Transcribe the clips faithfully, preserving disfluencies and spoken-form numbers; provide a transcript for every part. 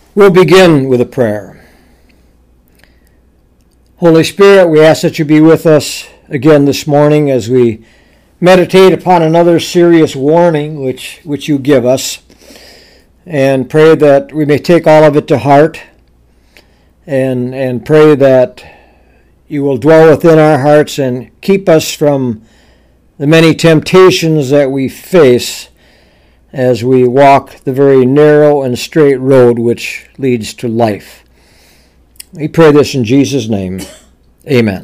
We'll begin with a prayer. Holy Spirit, we ask that you be with us again this morning as we meditate upon another serious warning which, which you give us, and pray that we may take all of it to heart, and, and pray that you will dwell within our hearts and keep us from the many temptations that we face as we walk the very narrow and straight road which leads to life. We pray this in Jesus' name. Amen.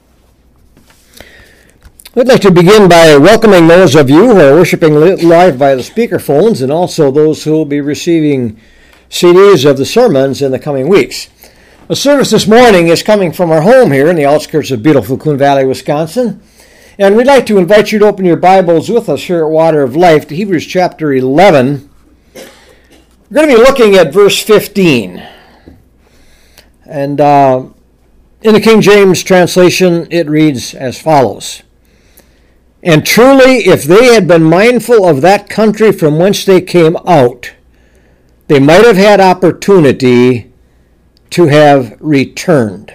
I'd like to begin by welcoming those of you who are worshiping live via the speakerphones, and also those who will be receiving C Ds of the sermons in the coming weeks. The service this morning is coming from our home here in the outskirts of beautiful Coon Valley, Wisconsin. And we'd like to invite you to open your Bibles with us here at Water of Life to Hebrews chapter eleven. We're going to be looking at verse fifteen. And uh, in the King James translation, it reads as follows. And truly, if they had been mindful of that country from whence they came out, they might have had opportunity to have returned.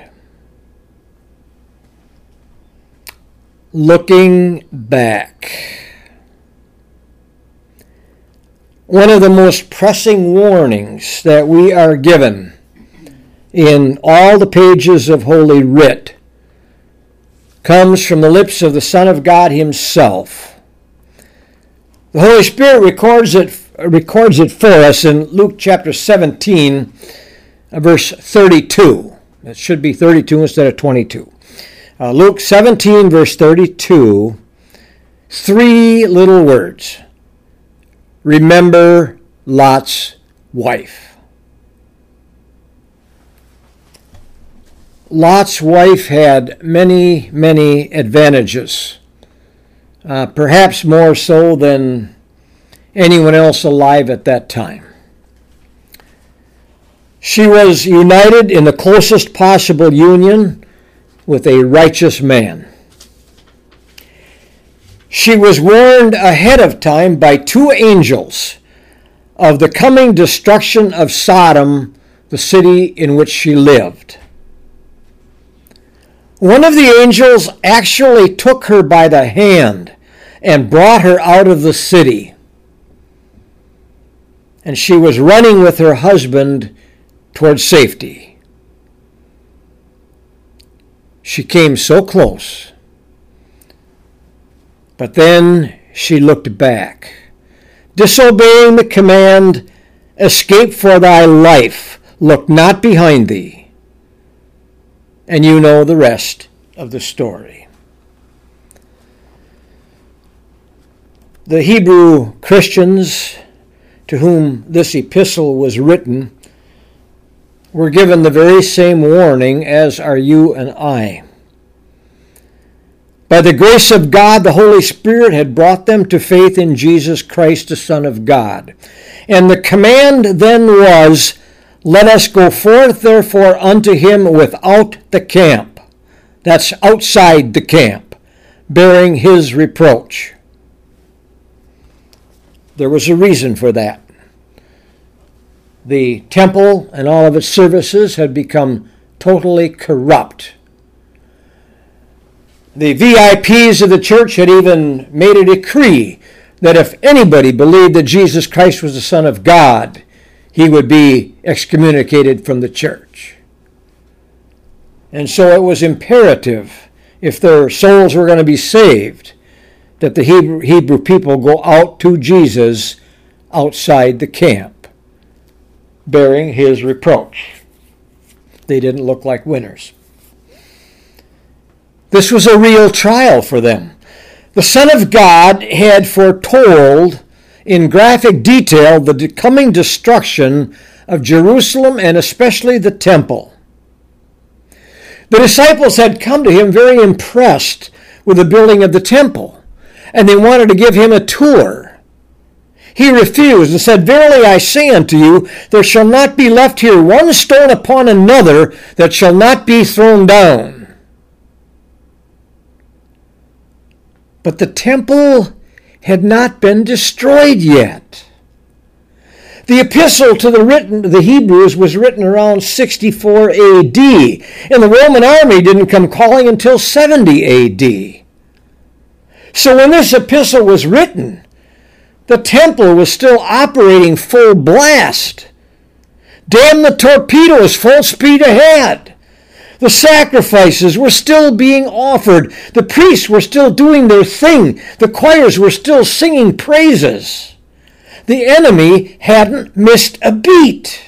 Looking back. One of the most pressing warnings that we are given in all the pages of Holy Writ comes from the lips of the Son of God himself. The Holy Spirit records it, records it for us in Luke chapter seventeen, verse thirty-two. It should be thirty-two instead of twenty-two. Uh, Luke seventeen, verse thirty-two, three little words. Remember Lot's wife. Lot's wife had many, many advantages, uh, perhaps more so than anyone else alive at that time. She was united in the closest possible union with a righteous man. She was warned ahead of time by two angels of the coming destruction of Sodom, the city in which she lived. One of the angels actually took her by the hand and brought her out of the city. And she was running with her husband towards safety. She came so close, but then she looked back, disobeying the command, escape for thy life, look not behind thee. And you know the rest of the story. The Hebrew Christians to whom this epistle was written were given the very same warning as are you and I. By the grace of God, the Holy Spirit had brought them to faith in Jesus Christ, the Son of God. And the command then was, let us go forth therefore unto him without the camp. That's outside the camp, bearing his reproach. There was a reason for that. The temple and all of its services had become totally corrupt. The V I Ps of the church had even made a decree that if anybody believed that Jesus Christ was the Son of God, he would be excommunicated from the church. And so it was imperative, if their souls were going to be saved, that the Hebrew, Hebrew people go out to Jesus outside the camp, bearing his reproach. They didn't look like winners. This was a real trial for them. The Son of God had foretold in graphic detail the coming destruction of Jerusalem and especially the temple. The disciples had come to him very impressed with the building of the temple, and they wanted to give him a tour. He refused and said, verily I say unto you, there shall not be left here one stone upon another that shall not be thrown down. But the temple had not been destroyed yet. The epistle to the written the Hebrews was written around sixty-four A D, and the Roman army didn't come calling until seventy A D. So when this epistle was written, the temple was still operating full blast. Damn the torpedoes, full speed ahead. The sacrifices were still being offered. The priests were still doing their thing. The choirs were still singing praises. The enemy hadn't missed a beat.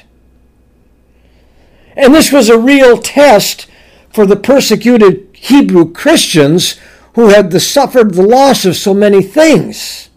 And this was a real test for the persecuted Hebrew Christians who had the, suffered the loss of so many things.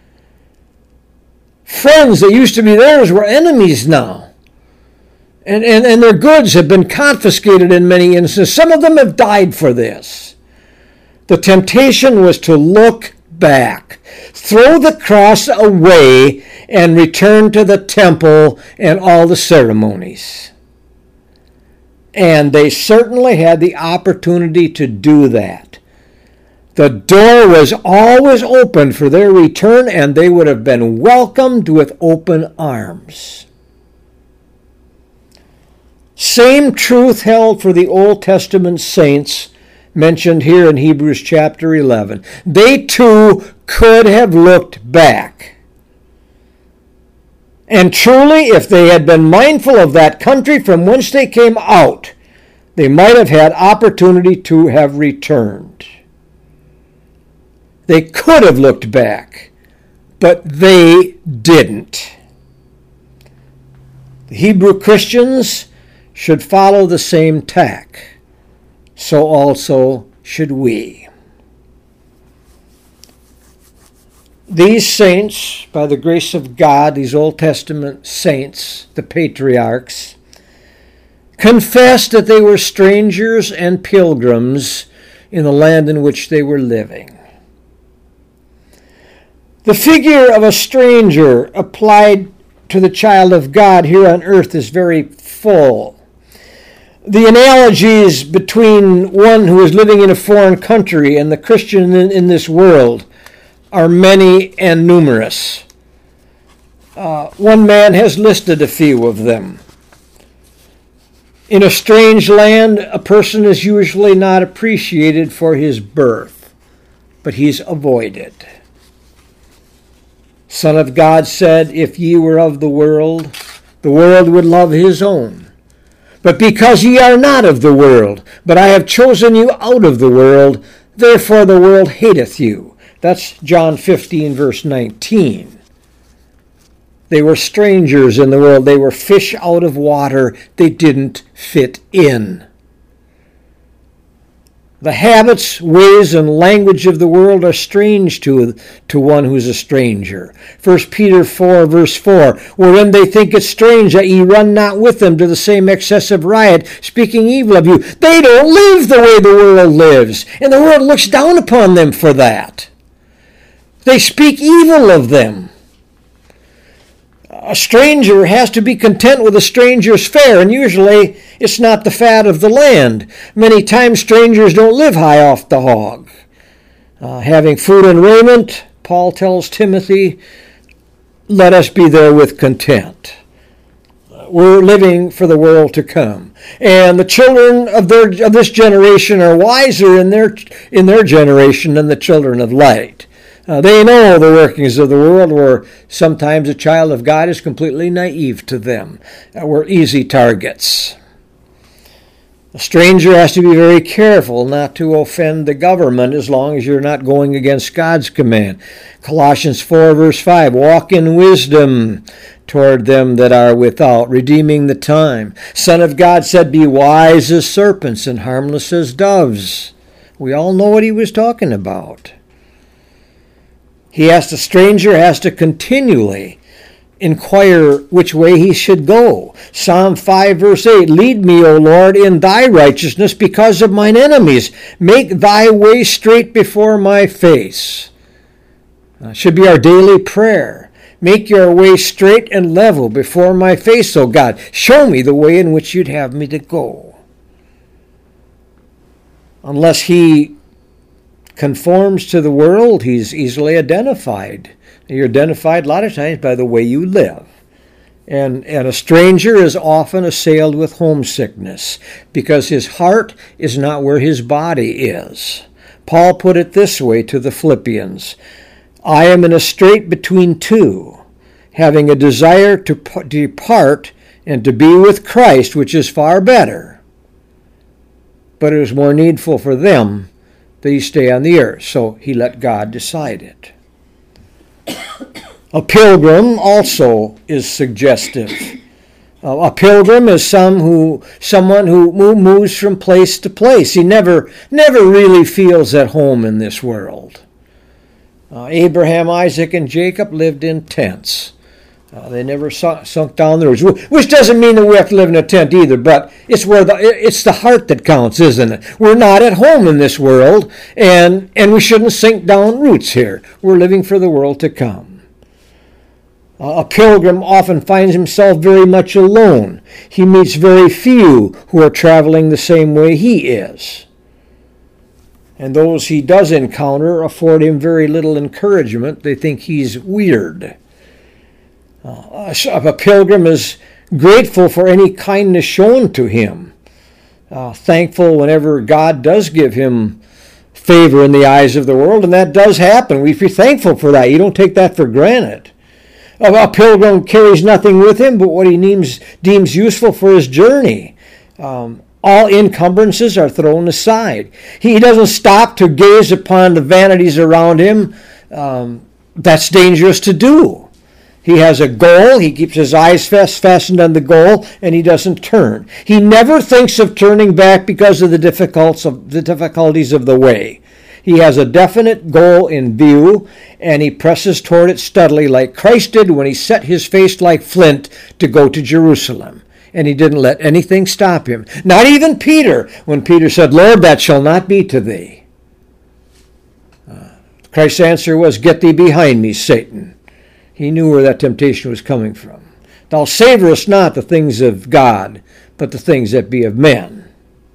Friends that used to be theirs were enemies now. And, and, and their goods have been confiscated in many instances. Some of them have died for this. The temptation was to look back, throw the cross away, and return to the temple and all the ceremonies. And they certainly had the opportunity to do that. The door was always open for their return, and they would have been welcomed with open arms. Same truth held for the Old Testament saints mentioned here in Hebrews chapter eleven. They too could have looked back. And truly, if they had been mindful of that country from whence they came out, they might have had opportunity to have returned. They could have looked back, but they didn't. The Hebrew Christians should follow the same tack. So also should we. These saints, by the grace of God, these Old Testament saints, the patriarchs, confessed that they were strangers and pilgrims in the land in which they were living. The figure of a stranger applied to the child of God here on earth is very full. The analogies between one who is living in a foreign country and the Christian in, in this world are many and numerous. Uh, one man has listed a few of them. In a strange land, a person is usually not appreciated for his birth, but he's avoided. Son of God said, "If ye were of the world, the world would love his own. But because ye are not of the world, but I have chosen you out of the world, therefore the world hateth you." That's John fifteen, verse nineteen. They were strangers in the world. They were fish out of water. They didn't fit in. The habits, ways, and language of the world are strange to, to one who's a stranger. First Peter four, verse four, "Wherein they think it strange that ye run not with them to the same excessive riot, speaking evil of you." They don't live the way the world lives, and the world looks down upon them for that. They speak evil of them. A stranger has to be content with a stranger's fare, and usually it's not the fat of the land. Many times strangers don't live high off the hog. Uh, having food and raiment, Paul tells Timothy, let us be there with content. We're living for the world to come. And the children of, their, of this generation are wiser in their, in their generation than the children of light. Uh, they know the workings of the world, where sometimes a child of God is completely naive to them. Uh, we're easy targets. A stranger has to be very careful not to offend the government as long as you're not going against God's command. Colossians four, verse five, "Walk in wisdom toward them that are without, redeeming the time." Son of God said, "Be wise as serpents and harmless as doves." We all know what he was talking about. He has the stranger has to continually inquire which way he should go. Psalm five, verse eight, "Lead me, O Lord, in thy righteousness because of mine enemies. Make thy way straight before my face." Uh, should be our daily prayer. Make your way straight and level before my face, O God. Show me the way in which you'd have me to go. Unless he conforms to the world, he's easily identified. You're identified a lot of times by the way you live. And, and a stranger is often assailed with homesickness because his heart is not where his body is. Paul put it this way to the Philippians: I am in a strait between two, having a desire to depart and to be with Christ, which is far better. But it is more needful for them that he stay on the earth. So he let God decide it. A pilgrim also is suggestive. Uh, a pilgrim is some who, someone who moves from place to place. He never, never really feels at home in this world. Uh, Abraham, Isaac, and Jacob lived in tents. Uh, they never sunk, sunk down the roots, which doesn't mean that we have to live in a tent either, but it's where the it's the heart that counts, isn't it? We're not at home in this world, and, and we shouldn't sink down roots here. We're living for the world to come. Uh, a pilgrim often finds himself very much alone. He meets very few who are traveling the same way he is. And those he does encounter afford him very little encouragement. They think he's weird. Uh, a pilgrim is grateful for any kindness shown to him, uh, thankful whenever God does give him favor in the eyes of the world, and that does happen. We be thankful for that. You don't take that for granted. A pilgrim carries nothing with him but what he deems, deems useful for his journey. Um, all encumbrances are thrown aside. He doesn't stop to gaze upon the vanities around him. Um, that's dangerous to do. He has a goal. He keeps his eyes fast, fastened on the goal, and he doesn't turn. He never thinks of turning back because of the difficulties of the difficulties of the way. He has a definite goal in view, and he presses toward it steadily, like Christ did when he set his face like flint to go to Jerusalem. And he didn't let anything stop him. Not even Peter, when Peter said, Lord, that shall not be to thee. Uh, Christ's answer was, Get thee behind me, Satan. He knew where that temptation was coming from. Thou savorest not the things of God, but the things that be of men.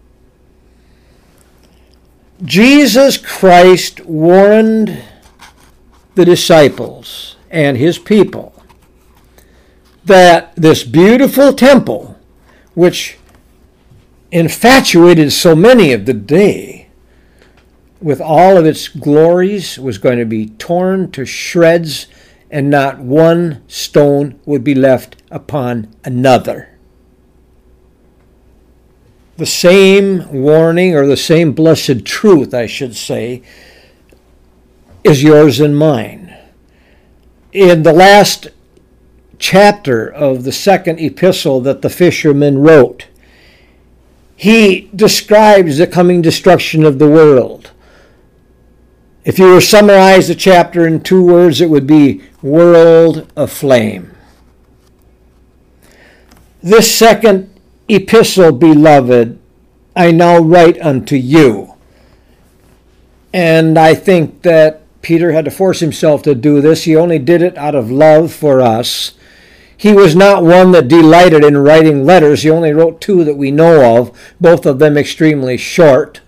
Jesus Christ warned the disciples and his people that this beautiful temple, which infatuated so many of the day with all of its glories, was going to be torn to shreds, and not one stone would be left upon another. The same warning, or the same blessed truth, I should say, is yours and mine. In the last chapter of the second epistle that the fisherman wrote, he describes the coming destruction of the world. If you were to summarize the chapter in two words, it would be world aflame. This second epistle, beloved, I now write unto you. And I think that Peter had to force himself to do this. He only did it out of love for us. He was not one that delighted in writing letters. He only wrote two that we know of, both of them extremely short.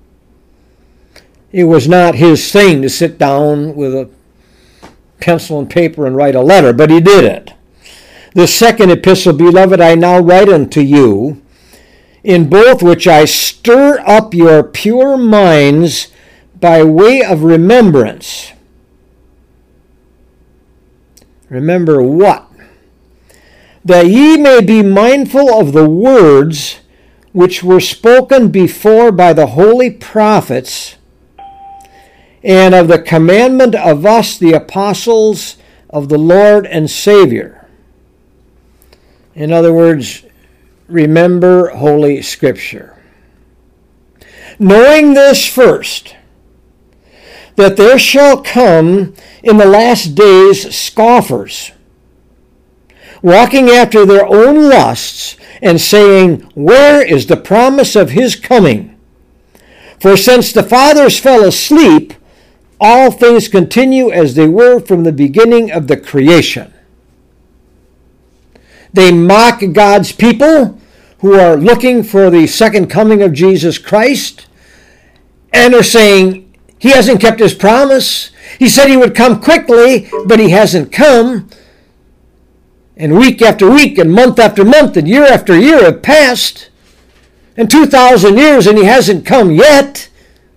It was not his thing to sit down with a pencil and paper and write a letter, but he did it. The second epistle, beloved, I now write unto you, in both which I stir up your pure minds by way of remembrance. Remember what? That ye may be mindful of the words which were spoken before by the holy prophets, and of the commandment of us, the apostles of the Lord and Savior. In other words, remember Holy Scripture. Knowing this first, that there shall come in the last days scoffers, walking after their own lusts, and saying, Where is the promise of his coming? For since the fathers fell asleep, all things continue as they were from the beginning of the creation. They mock God's people who are looking for the second coming of Jesus Christ, and are saying, He hasn't kept his promise. He said he would come quickly, but he hasn't come. And week after week and month after month and year after year have passed. And two thousand years and he hasn't come yet.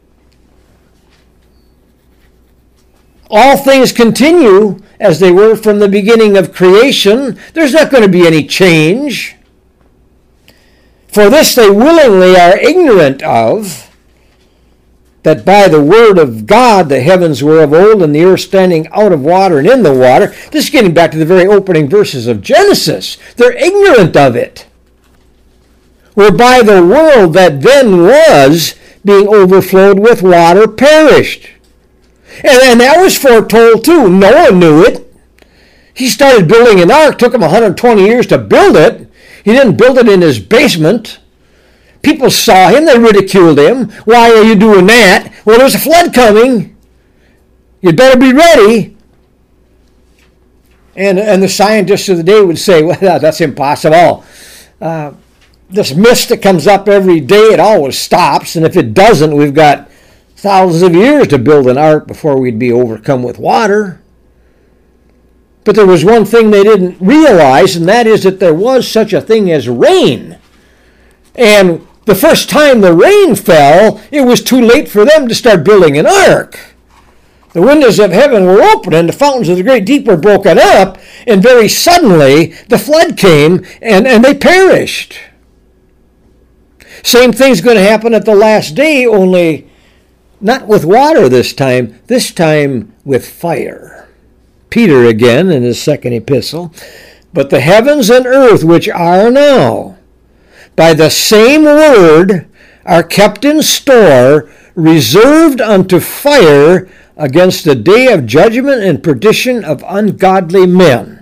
All things continue as they were from the beginning of creation. There's not going to be any change. For this they willingly are ignorant of, that by the word of God the heavens were of old, and the earth standing out of water and in the water. This is getting back to the very opening verses of Genesis. They're ignorant of it. Whereby the world that then was, being overflowed with water, perished. And, and that was foretold too. Noah knew it. He started building an ark. Took him one hundred twenty years to build it. He didn't build it in his basement. People saw him. They ridiculed him. Why are you doing that? Well, there's a flood coming. You'd better be ready. And, and the scientists of the day would say, well, that's impossible. Uh, this mist that comes up every day, it always stops. And if it doesn't, we've got thousands of years to build an ark before we'd be overcome with water. But there was one thing they didn't realize, and that is that there was such a thing as rain. And the first time the rain fell, it was too late for them to start building an ark. The windows of heaven were open, and the fountains of the great deep were broken up, and very suddenly the flood came, and, and they perished. Same thing's going to happen at the last day, only not with water this time, this time with fire. Peter again in his second epistle, but the heavens and earth which are now, by the same word, are kept in store, reserved unto fire against the day of judgment and perdition of ungodly men.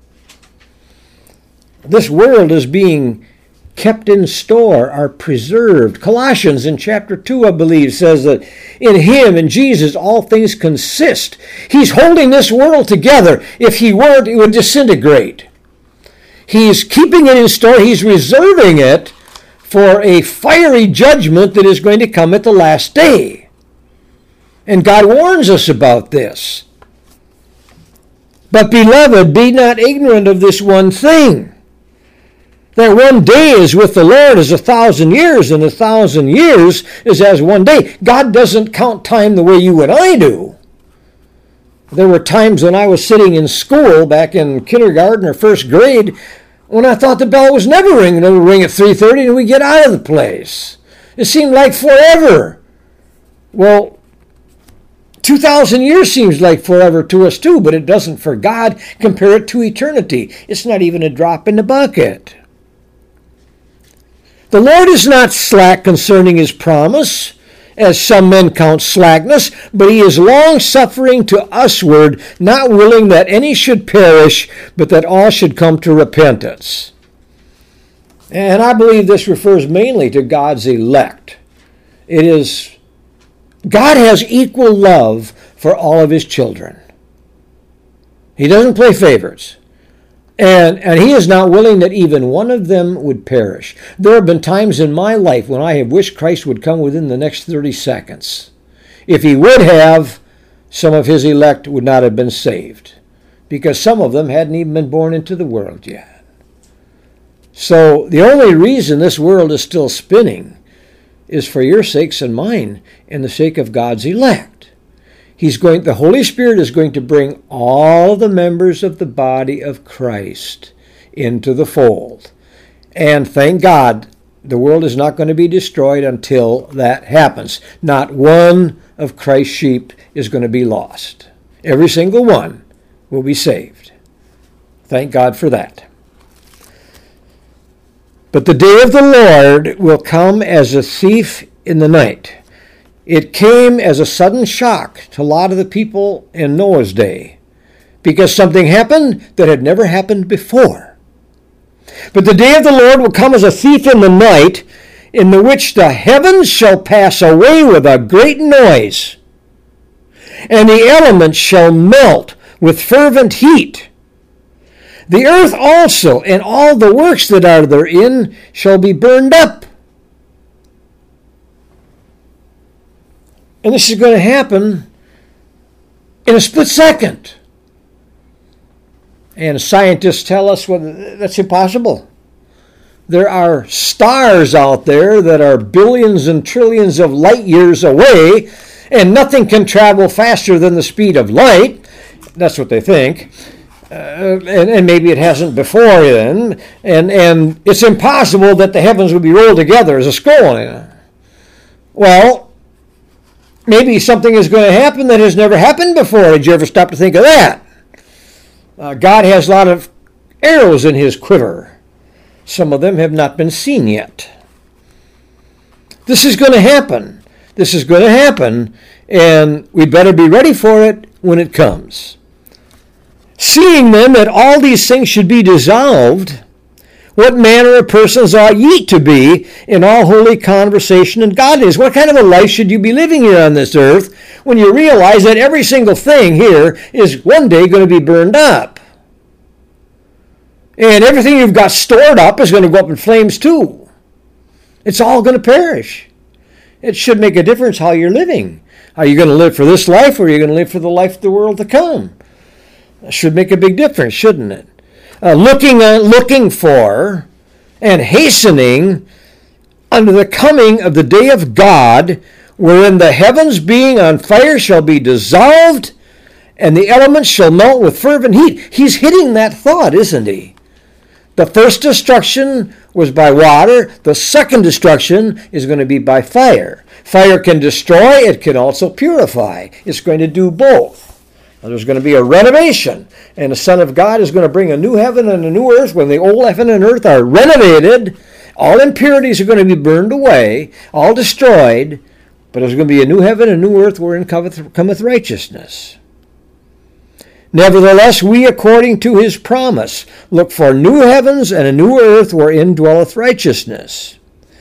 This world is being kept in store, are preserved. Colossians in chapter two, I believe, says that in him, in Jesus, all things consist. He's holding this world together. If he weren't, it would disintegrate. He's keeping it in store. He's reserving it for a fiery judgment that is going to come at the last day. And God warns us about this. But, beloved, be not ignorant of this one thing, that one day is with the Lord as a thousand years, and a thousand years is as one day. God doesn't count time the way you and I do. There were times when I was sitting in school, back in kindergarten or first grade, when I thought the bell was never ringing. It would ring at three thirty and we'd get out of the place. It seemed like forever. Well, two thousand years seems like forever to us too, but it doesn't for God. Compare it to eternity. It's not even a drop in the bucket. The Lord is not slack concerning his promise, as some men count slackness, but he is long-suffering to usward, not willing that any should perish, but that all should come to repentance. And I believe this refers mainly to God's elect. It is, God has equal love for all of his children. He doesn't play favorites. And, and he is not willing that even one of them would perish. There have been times in my life when I have wished Christ would come within the next thirty seconds. If he would have, some of his elect would not have been saved, because some of them hadn't even been born into the world yet. So the only reason this world is still spinning is for your sakes and mine, and the sake of God's elect. He's going, the Holy Spirit is going to bring all the members of the body of Christ into the fold. And thank God, the world is not going to be destroyed until that happens. Not one of Christ's sheep is going to be lost. Every single one will be saved. Thank God for that. But the day of the Lord will come as a thief in the night. It came as a sudden shock to a lot of the people in Noah's day, because something happened that had never happened before. But the day of the Lord will come as a thief in the night, in the which the heavens shall pass away with a great noise, and the elements shall melt with fervent heat. The earth also and all the works that are therein shall be burned up. And this is going to happen in a split second. And scientists tell us, well, that's impossible. There are stars out there that are billions and trillions of light years away, and nothing can travel faster than the speed of light. That's what they think. Uh, and, and maybe it hasn't before then. And, and it's impossible that the heavens would be rolled together as a scroll. Well, maybe something is going to happen that has never happened before. Did you ever stop to think of that? Uh, God has a lot of arrows in his quiver. Some of them have not been seen yet. This is going to happen. This is going to happen, and we better be ready for it when it comes. Seeing then that all these things should be dissolved, what manner of persons ought ye to be in all holy conversation and godliness? What kind of a life should you be living here on this earth when you realize that every single thing here is one day going to be burned up? And everything you've got stored up is going to go up in flames too. It's all going to perish. It should make a difference how you're living. Are you going to live for this life, or are you going to live for the life of the world to come? That should make a big difference, shouldn't it? Uh, looking, uh, looking for and hastening unto the coming of the day of God, wherein the heavens being on fire shall be dissolved, and the elements shall melt with fervent heat. He's hitting that thought, isn't he? The first destruction was by water. The second destruction is going to be by fire. Fire can destroy. It can also purify. It's going to do both. Now, there's going to be a renovation, and the Son of God is going to bring a new heaven and a new earth. When the old heaven and earth are renovated, all impurities are going to be burned away, all destroyed, but there's going to be a new heaven and a new earth wherein cometh, cometh righteousness. Nevertheless, we, according to his promise, look for new heavens and a new earth wherein dwelleth righteousness.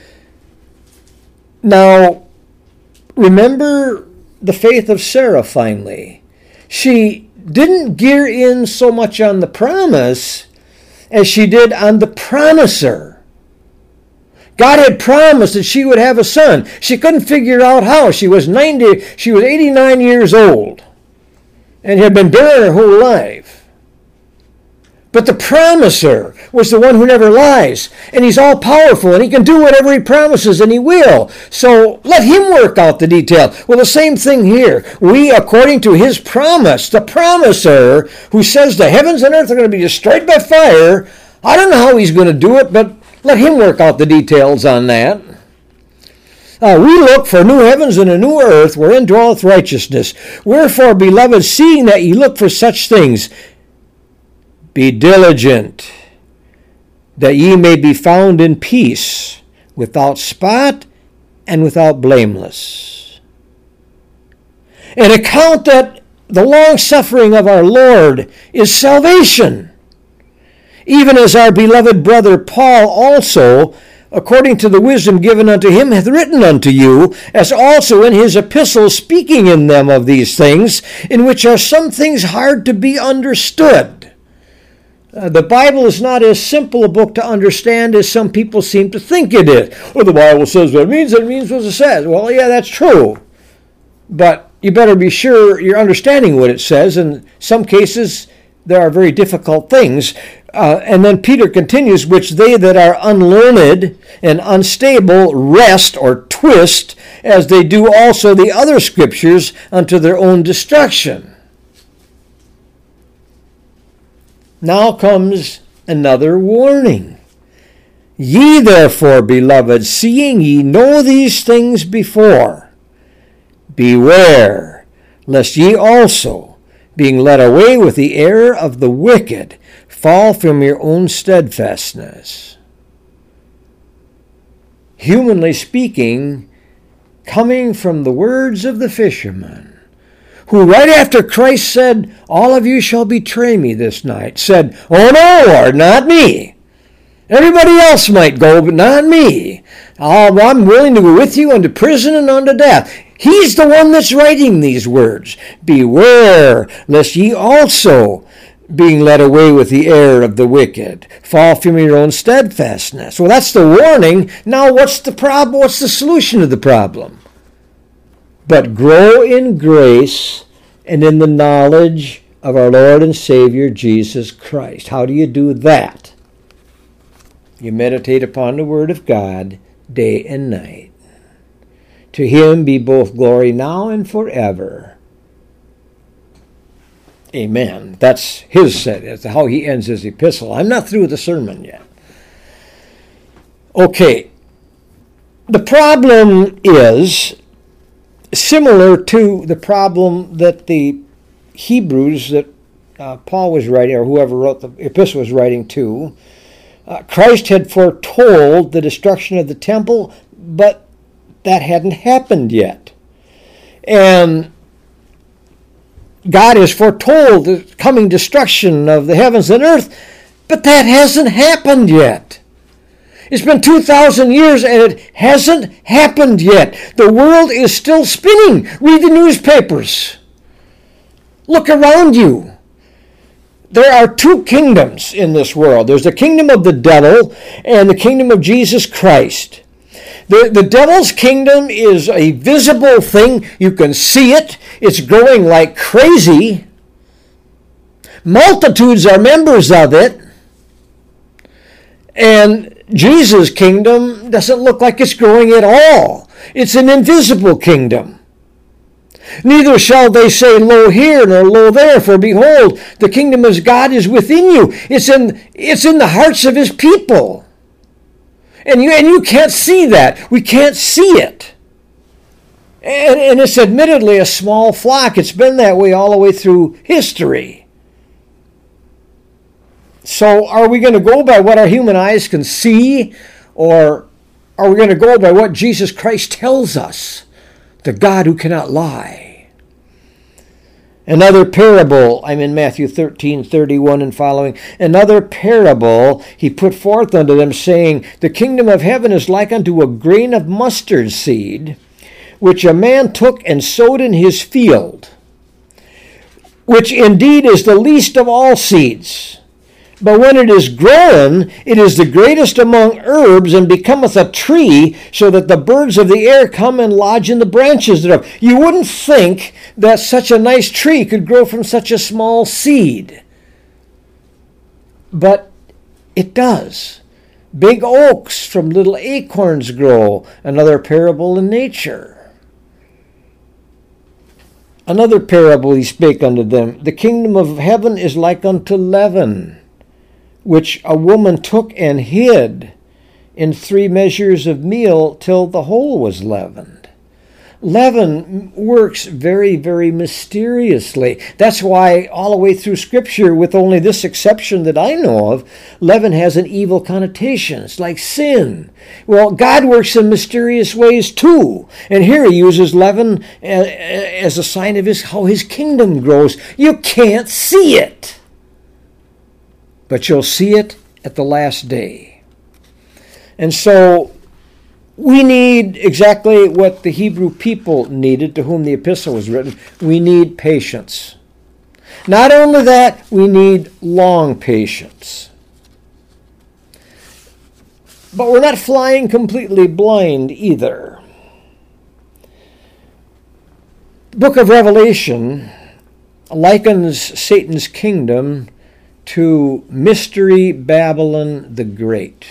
Now, remember the faith of Sarah finally. She didn't gear in so much on the promise as she did on the promiser. God had promised that she would have a son. She couldn't figure out how. She was ninety, she was eighty-nine years old. And had been barren her whole life. But the promiser was the one who never lies. And he's all-powerful, and he can do whatever he promises, and he will. So let him work out the detail. Well, the same thing here. We, according to his promise, the promiser who says the heavens and earth are going to be destroyed by fire, I don't know how he's going to do it, but let him work out the details on that. Uh, we look for new heavens and a new earth wherein dwelleth righteousness. Wherefore, beloved, seeing that ye look for such things, be diligent, that ye may be found in peace, without spot and without blameless. And account that the long suffering of our Lord is salvation, even as our beloved brother Paul also, according to the wisdom given unto him, hath written unto you, as also in his epistles, speaking in them of these things, in which are some things hard to be understood. Uh, the Bible is not as simple a book to understand as some people seem to think it is. Well, the Bible says what it means, and it means what it says. Well, yeah, that's true. But you better be sure you're understanding what it says. In some cases, there are very difficult things. Uh, and then Peter continues, which they that are unlearned and unstable wrest or twist, as they do also the other scriptures, unto their own destruction. Now comes another warning. Ye therefore, beloved, seeing ye know these things before, beware, lest ye also, being led away with the error of the wicked, fall from your own steadfastness. Humanly speaking, coming from the words of the fisherman, who right after Christ said, all of you shall betray me this night, said, oh no, Lord, not me. Everybody else might go, but not me. I'm willing to go with you unto prison and unto death. He's the one that's writing these words. Beware, lest ye also, being led away with the error of the wicked, fall from your own steadfastness. Well, that's the warning. Now, what's the problem? What's the solution to the problem? But grow in grace and in the knowledge of our Lord and Savior Jesus Christ. How do you do that? You meditate upon the Word of God day and night. To Him be both glory now and forever. Amen. That's his set. That's how he ends his epistle. I'm not through with the sermon yet. Okay. The problem is similar to the problem that the Hebrews that uh, Paul was writing, or whoever wrote the epistle was writing to. Uh, Christ had foretold the destruction of the temple, but that hadn't happened yet. And God has foretold the coming destruction of the heavens and earth, but that hasn't happened yet. It's been two thousand years and it hasn't happened yet. The world is still spinning. Read the newspapers. Look around you. There are two kingdoms in this world. There's the kingdom of the devil and the kingdom of Jesus Christ. The, the devil's kingdom is a visible thing. You can see it. It's growing like crazy. Multitudes are members of it. And Jesus' kingdom doesn't look like it's growing at all. It's an invisible kingdom. Neither shall they say, lo here, nor lo there, for behold, the kingdom of God is within you. It's in, it's in the hearts of his people. And you, and you can't see that. We can't see it. And, and it's admittedly a small flock. It's been that way all the way through history. So are we going to go by what our human eyes can see? Or are we going to go by what Jesus Christ tells us? The God who cannot lie. Another parable, I'm in Matthew thirteen, thirty-one and following. Another parable he put forth unto them, saying, the kingdom of heaven is like unto a grain of mustard seed, which a man took and sowed in his field, which indeed is the least of all seeds. But when it is grown, it is the greatest among herbs, and becometh a tree, so that the birds of the air come and lodge in the branches thereof. You wouldn't think that such a nice tree could grow from such a small seed. But it does. Big oaks from little acorns grow. Another parable in nature. Another parable he spake unto them. The kingdom of heaven is like unto leaven, which a woman took and hid in three measures of meal till the whole was leavened. Leaven works very, very mysteriously. That's why all the way through Scripture, with only this exception that I know of, leaven has an evil connotation. It's like sin. Well, God works in mysterious ways too. And here he uses leaven as a sign of his how his kingdom grows. You can't see it, but you'll see it at the last day. And so we need exactly what the Hebrew people needed, to whom the epistle was written. We need patience. Not only that, we need long patience. But we're not flying completely blind either. The book of Revelation likens Satan's kingdom to Mystery Babylon the Great,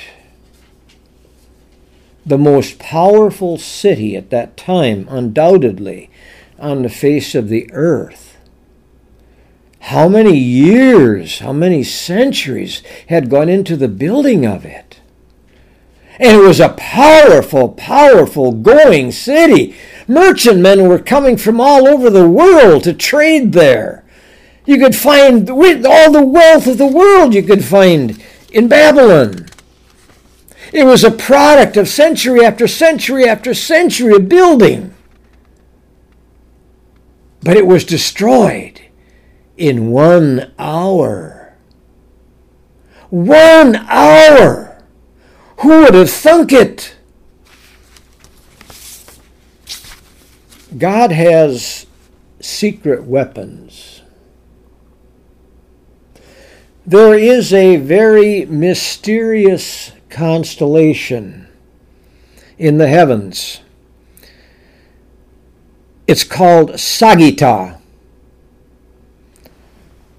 the most powerful city at that time, undoubtedly, on the face of the earth. How many years, how many centuries had gone into the building of it? And it was a powerful, powerful going city. Merchantmen were coming from all over the world to trade there. You could find all the wealth of the world you could find in Babylon. It was a product of century after century after century of building. But it was destroyed in one hour. One hour! Who would have thunk it? God has secret weapons. There is a very mysterious constellation in the heavens. It's called Sagitta.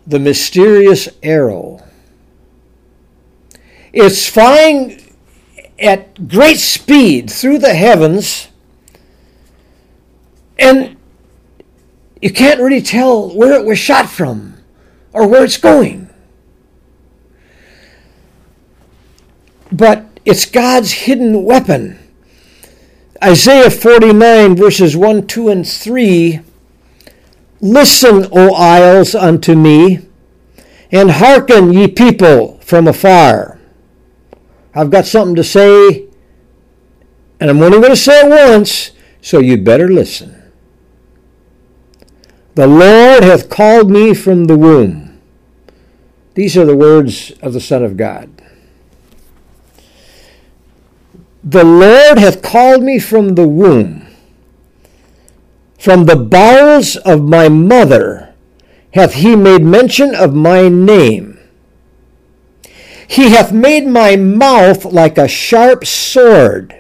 the mysterious arrow. It's flying at great speed through the heavens, and you can't really tell where it was shot from or where it's going. But it's God's hidden weapon. Isaiah forty-nine, verses one, two, and three. Listen, O isles, unto me, and hearken, ye people from afar. I've got something to say, and I'm only going to say it once, so you'd better listen. The Lord hath called me from the womb. These are the words of the Son of God. The Lord hath called me from the womb. From the bowels of my mother hath he made mention of my name. He hath made my mouth like a sharp sword.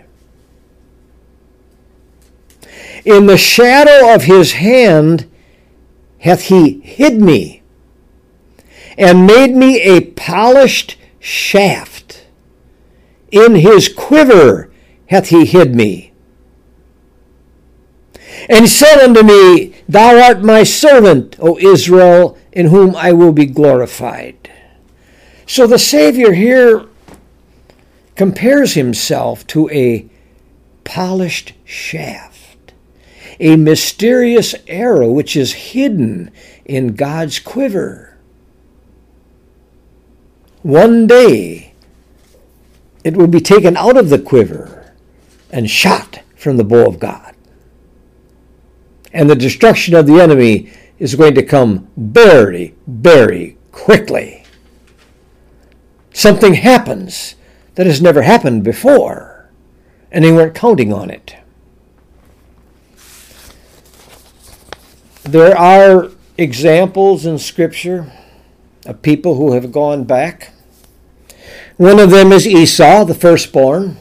In the shadow of his hand hath he hid me, and made me a polished shaft. In his quiver hath he hid me. And he said unto me, Thou art my servant, O Israel, in whom I will be glorified. So the Savior here compares himself to a polished shaft, a mysterious arrow which is hidden in God's quiver. One day it will be taken out of the quiver and shot from the bow of God. And the destruction of the enemy is going to come very, very quickly. Something happens that has never happened before, and they weren't counting on it. There are examples in Scripture of people who have gone back. One of them is Esau, the firstborn.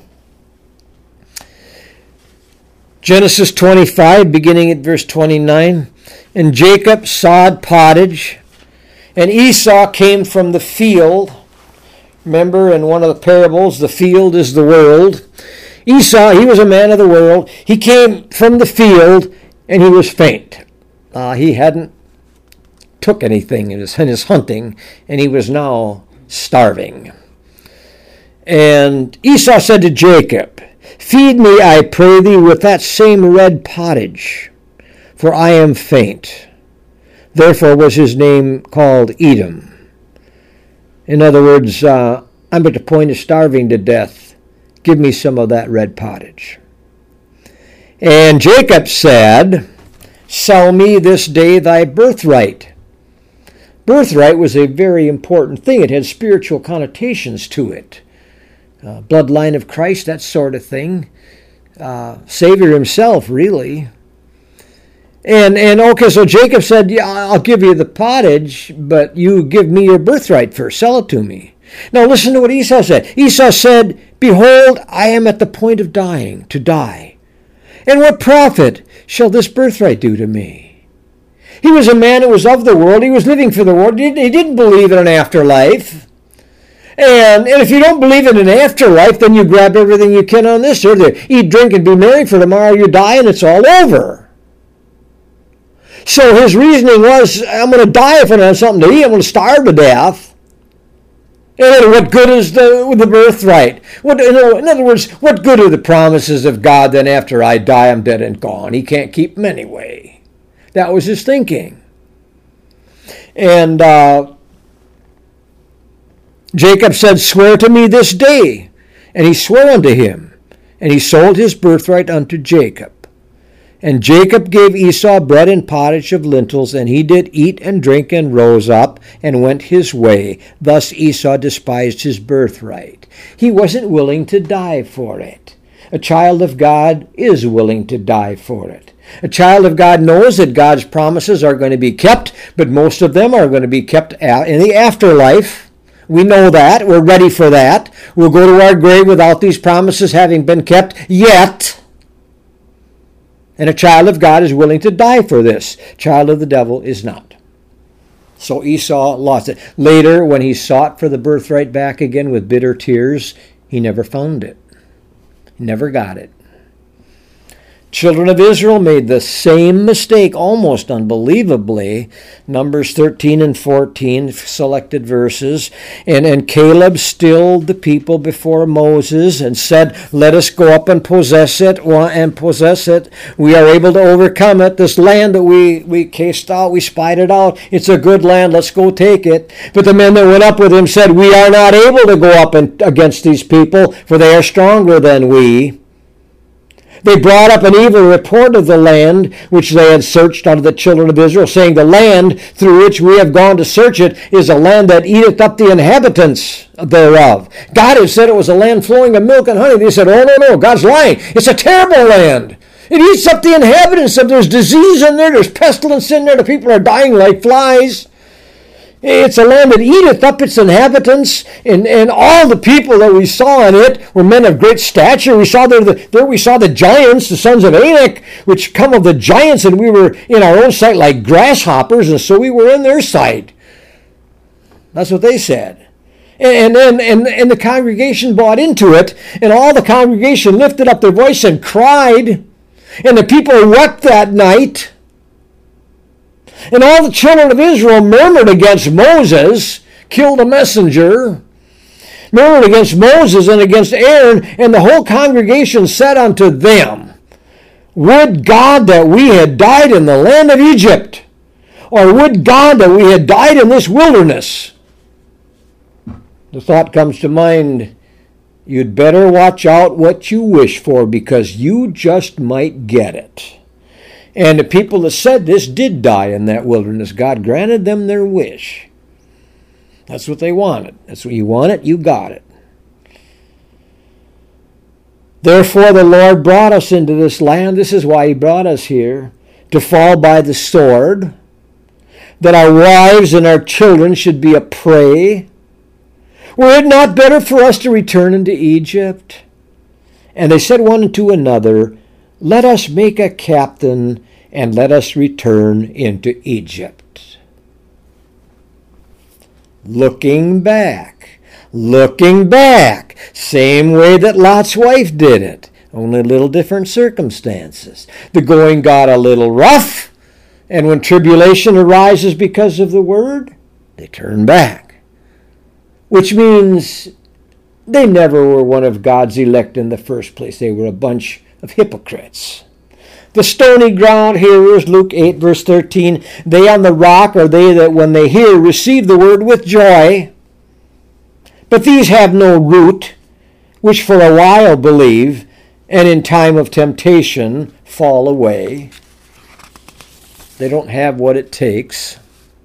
Genesis twenty-five, beginning at verse twenty-nine. And Jacob sawed pottage, and Esau came from the field. Remember, in one of the parables, the field is the world. Esau, he was a man of the world. He came from the field, and he was faint. Uh, he hadn't took anything in his, in his hunting, and he was now starving. And Esau said to Jacob, Feed me, I pray thee, with that same red pottage, for I am faint. Therefore was his name called Edom. In other words, uh, I'm at the point of starving to death. Give me some of that red pottage. And Jacob said, Sell me this day thy birthright. Birthright was a very important thing. It had spiritual connotations to it. Uh, bloodline of Christ, that sort of thing. Uh, Savior himself, really. And, and okay, so Jacob said, yeah, I'll give you the pottage, but you give me your birthright first. Sell it to me. Now listen to what Esau said. Esau said, Behold, I am at the point of dying, to die. And what profit shall this birthright do to me? He was a man who was of the world. He was living for the world. He didn't believe in an afterlife. And, and if you don't believe in an afterlife, then you grab everything you can on this earth. Eat, drink, and be merry, for tomorrow you die and it's all over. So his reasoning was, I'm going to die if I don't have something to eat. I'm going to starve to death. And what good is the, the birthright? What, in other words, what good are the promises of God then after I die, I'm dead and gone? He can't keep them anyway. That was his thinking. And uh, Jacob said, Swear to me this day. And he swore unto him. And he sold his birthright unto Jacob. And Jacob gave Esau bread and pottage of lentils, and he did eat and drink and rose up and went his way. Thus Esau despised his birthright. He wasn't willing to die for it. A child of God is willing to die for it. A child of God knows that God's promises are going to be kept, but most of them are going to be kept in the afterlife. We know that. We're ready for that. We'll go to our grave without these promises having been kept yet. And a child of God is willing to die for this. Child of the devil is not. So Esau lost it. Later, when he sought for the birthright back again with bitter tears, he never found it. He never got it. Children of Israel made the same mistake, almost unbelievably. Numbers thirteen and fourteen, selected verses. And, and Caleb stilled the people before Moses and said, let us go up and possess it, and possess it. We are able to overcome it. This land that we, we cased out, we spied it out. It's a good land. Let's go take it. But the men that went up with him said, we are not able to go up and, against these people, for they are stronger than we. They brought up an evil report of the land which they had searched unto the children of Israel, saying, the land through which we have gone to search it is a land that eateth up the inhabitants thereof. God had said it was a land flowing with milk and honey. They said, oh, no, no, God's lying. It's a terrible land. It eats up the inhabitants. There's disease in there. There's pestilence in there. The people are dying like flies. It's a land that eateth up its inhabitants, and, and all the people that we saw in it were men of great stature. We saw there, the, there we saw the giants, the sons of Anak, which come of the giants, and we were in our own sight like grasshoppers, and so we were in their sight. That's what they said. And then and, and the congregation bought into it, and all the congregation lifted up their voice and cried, and the people wept that night. And all the children of Israel murmured against Moses, killed a messenger, murmured against Moses and against Aaron, and the whole congregation said unto them, would God that we had died in the land of Egypt, or would God that we had died in this wilderness? The thought comes to mind, you'd better watch out what you wish for, because you just might get it. And the people that said this did die in that wilderness. God granted them their wish. That's what they wanted. That's what you wanted, you got it. Therefore the Lord brought us into this land. This is why he brought us here, to fall by the sword, that our wives and our children should be a prey. Were it not better for us to return into Egypt? And they said one to another, let us make a captain, and let us return into Egypt. Looking back, looking back, same way that Lot's wife did it, only a little different circumstances. The going got a little rough, and when tribulation arises because of the word, they turn back. Which means they never were one of God's elect in the first place. They were a bunch of hypocrites. The stony ground hearers, Luke eight, verse thirteen, they on the rock are they that when they hear receive the word with joy. But these have no root, which for a while believe, and in time of temptation fall away. They don't have what it takes.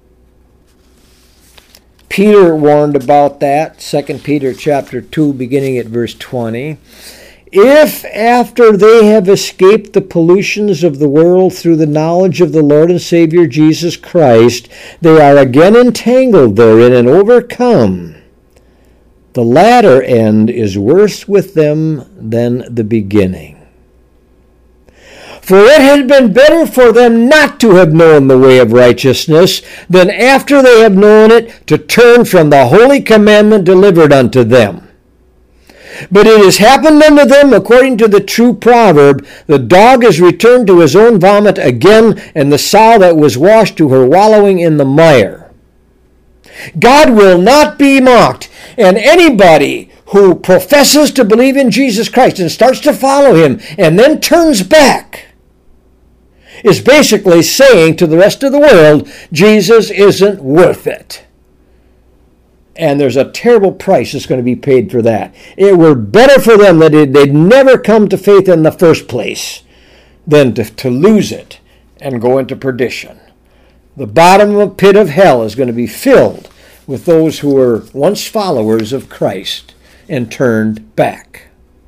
Peter warned about that, Second Peter chapter two, beginning at verse twenty. If after they have escaped the pollutions of the world through the knowledge of the Lord and Savior Jesus Christ, they are again entangled therein and overcome, the latter end is worse with them than the beginning. For it had been better for them not to have known the way of righteousness than after they have known it to turn from the holy commandment delivered unto them. But it has happened unto them according to the true proverb, the dog is returned to his own vomit again, and the sow that was washed to her wallowing in the mire. God will not be mocked, and anybody who professes to believe in Jesus Christ and starts to follow him and then turns back is basically saying to the rest of the world, Jesus isn't worth it. And there's a terrible price that's going to be paid for that. It were better for them that they'd never come to faith in the first place than to, to lose it and go into perdition. The bottom of the pit of hell is going to be filled with those who were once followers of Christ and turned back.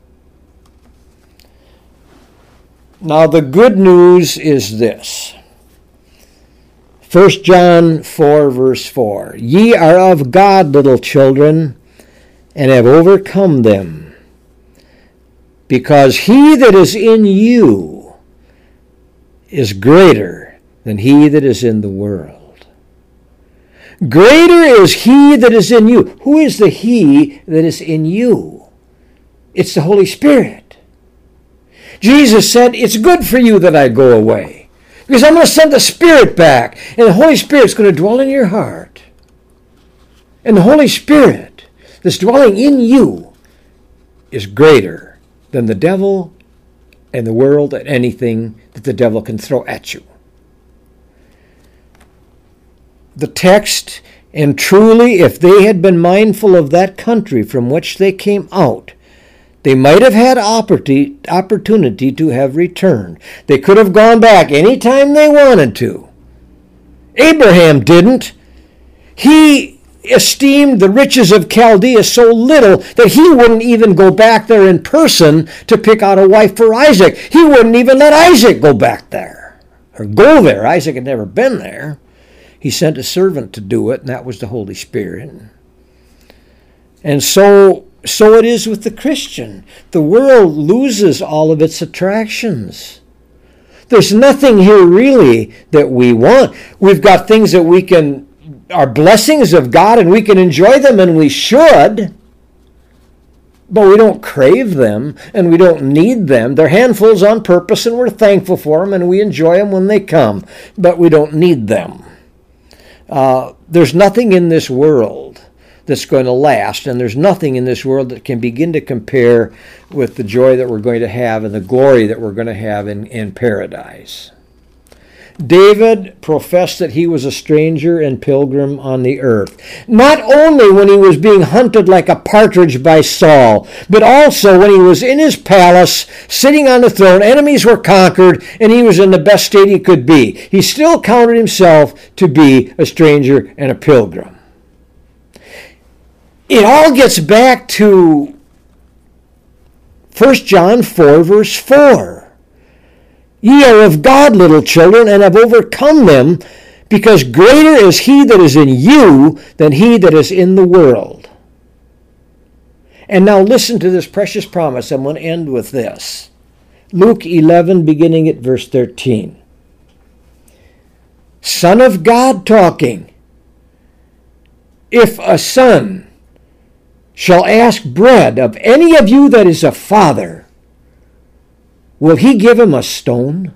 Now the good news is this. First John four, verse four. Ye are of God, little children, and have overcome them, because he that is in you is greater than he that is in the world. Greater is he that is in you. Who is the he that is in you? It's the Holy Spirit. Jesus said, it's good for you that I go away, because I'm going to send the Spirit back, and the Holy Spirit's going to dwell in your heart. And the Holy Spirit that's dwelling in you is greater than the devil and the world and anything that the devil can throw at you. The text, and truly, if they had been mindful of that country from which they came out, they might have had opportunity to have returned. They could have gone back any time they wanted to. Abraham didn't. He esteemed the riches of Chaldea so little that he wouldn't even go back there in person to pick out a wife for Isaac. He wouldn't even let Isaac go back there, or go there. Isaac had never been there. He sent a servant to do it, and that was the Holy Spirit. And so, so it is with the Christian. The world loses all of its attractions. There's nothing here really that we want. We've got things that we can, are blessings of God, and we can enjoy them, and we should. But we don't crave them, and we don't need them. They're handfuls on purpose, and we're thankful for them, and we enjoy them when they come. But we don't need them. Uh, there's nothing in this world that's going to last, and there's nothing in this world that can begin to compare with the joy that we're going to have and the glory that we're going to have in, in paradise. David professed that he was a stranger and pilgrim on the earth, not only when he was being hunted like a partridge by Saul, but also when he was in his palace, sitting on the throne. Enemies were conquered, and he was in the best state he could be. He still counted himself to be a stranger and a pilgrim. It all gets back to First John four, verse four. Ye are of God, little children, and have overcome them, because greater is he that is in you than he that is in the world. And now listen to this precious promise. I'm going to end with this. Luke eleven, beginning at verse thirteen. Son of God talking. If a son shall ask bread of any of you that is a father, will he give him a stone?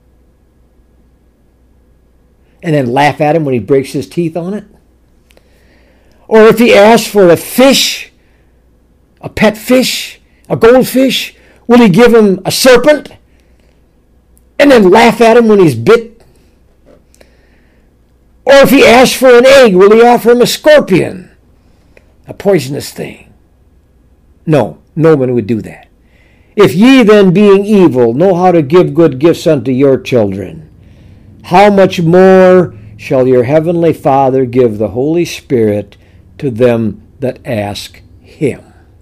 And then laugh at him when he breaks his teeth on it? Or if he asks for a fish, a pet fish, a goldfish, will he give him a serpent? And then laugh at him when he's bit? Or if he asks for an egg, will he offer him a scorpion, a poisonous thing? No, no one would do that. If ye then, being evil, know how to give good gifts unto your children, how much more shall your heavenly Father give the Holy Spirit to them that ask him?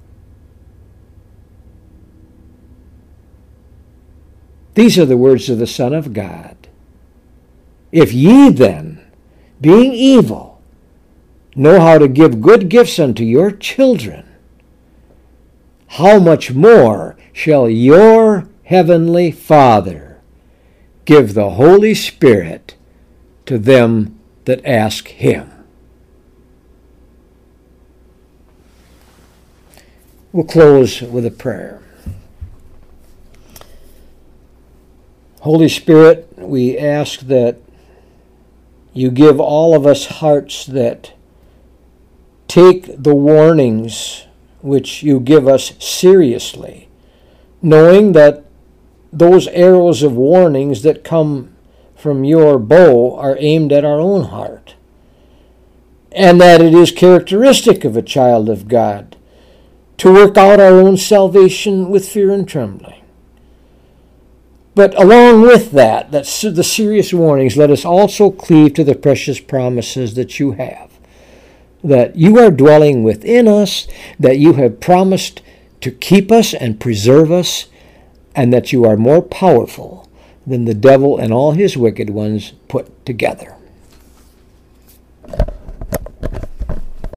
These are the words of the Son of God. If ye then, being evil, know how to give good gifts unto your children, how much more shall your heavenly Father give the Holy Spirit to them that ask him? We'll close with a prayer. Holy Spirit, we ask that you give all of us hearts that take the warnings which you give us seriously, knowing that those arrows of warnings that come from your bow are aimed at our own heart, and that it is characteristic of a child of God to work out our own salvation with fear and trembling. But along with that, that's the serious warnings, let us also cleave to the precious promises that you have, that you are dwelling within us, that you have promised to keep us and preserve us, and that you are more powerful than the devil and all his wicked ones put together.